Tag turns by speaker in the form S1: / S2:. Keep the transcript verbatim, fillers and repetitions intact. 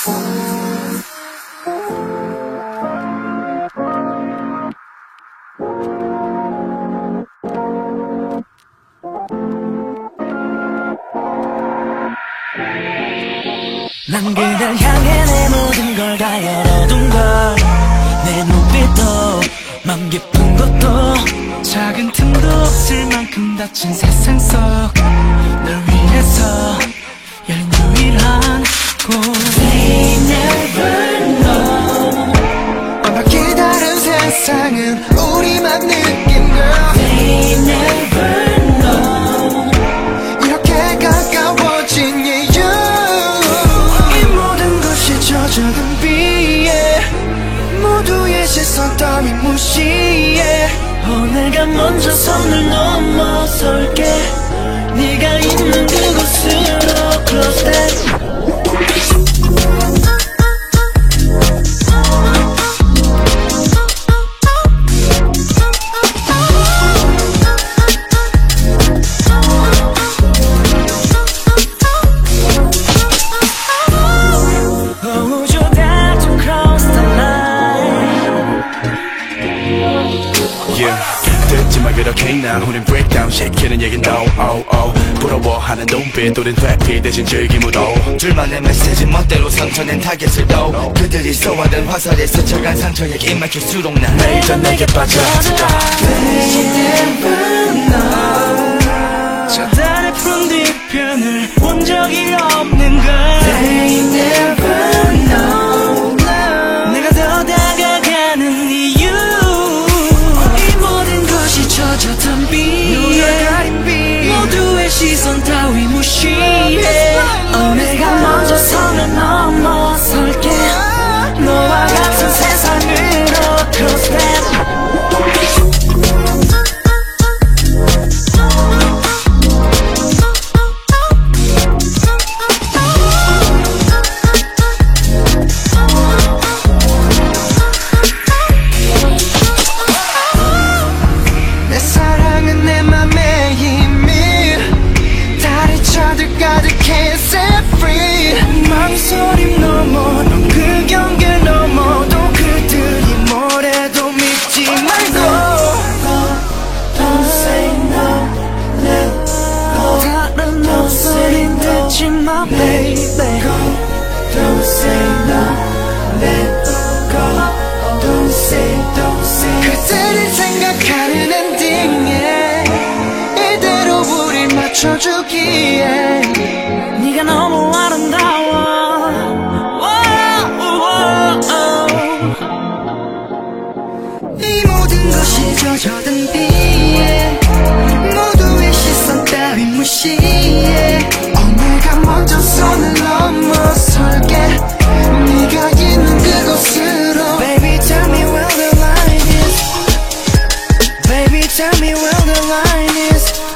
S1: 난 그댈 향해 내 모든 걸 다 열어둔 걸 내 눈빛도 맘 깊은 것도 작은 틈도 없을 만큼 닫힌 세상 속 널 위해서 열린 유일한 곳 They never know
S2: 완벽히 다른 세상은 우리만 느낀 girl
S1: They never know
S2: 이렇게 가까워진 이유 이 모든 것이 젖어든 비에 모두의 시선 따위 무시해
S1: 어, 내가 먼저 선을 넘어설게 네가 있는 그곳으로 Close that
S3: 그렇게 나 우린 breakdown 시키는 얘긴 no oh oh 부러워하는 눈빛 우린 회피 대신 즐김으로
S4: 둘만의 메시지 멋대로 상처낸 타겟을 도 그들이 쏘아든 화살에 스쳐간 상처에 입 맞출수록 난
S3: 매일 더 내게 빠져들어
S1: They never know 저 달의 푸른 뒤편을 본 적이 없는 걸 They never know 내가 더 다가가는 이유 이 모든 것이 젖어든 비에 모두의 시선 따위 무시해 어, 내가 먼저 선을 넘어설게 너와 같은 세상으로 Close that
S2: 내 사랑은 내 맘에 이미 다리 차들 가득해 set free
S1: 망설임 넘어 넌 그 경계를 넘어도 그들이 뭐래도 믿지 말고 Don't say no, let go 다른 목소린 듣지 마 baby
S2: Don't say no, let go Don't say, don't say 그들이 생각하는 엔딩에 이대로 우릴 맞춰주기에
S1: 네가 너무 아름다워
S2: 이 모든 것이 젖어든 비에 모두의 시선 따위 무시해 어, 내가 먼저 선을 넘어설게 네가 있는 그곳으로
S1: Baby tell me where the line is Baby tell me where the line is